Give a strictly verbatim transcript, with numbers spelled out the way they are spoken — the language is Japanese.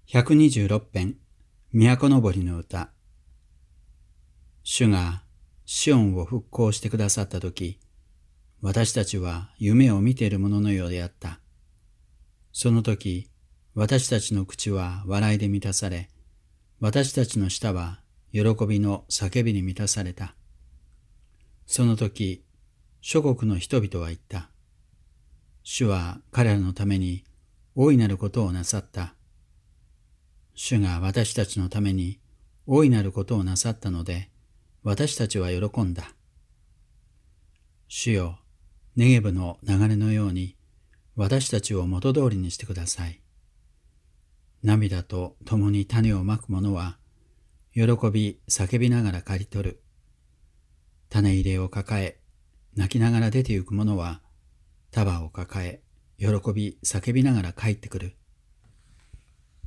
ひゃくにじゅうろく編都のぼりの歌。主がシオンを復興してくださったとき、私たちは夢を見ているもののようであった。その時、私たちの口は笑いで満たされ、私たちの舌は喜びの叫びに満たされた。その時、諸国の人々は言った。主は彼らのために大いなることをなさった。主が私たちのために大いなることをなさったので、私たちは喜んだ。主よ、ネゲブの流れのように、私たちを元通りにしてください。涙と共に種をまく者は、喜び叫びながら刈り取る。種入れを抱え、泣きながら出て行く者は、束を抱え、喜び叫びながら帰ってくる。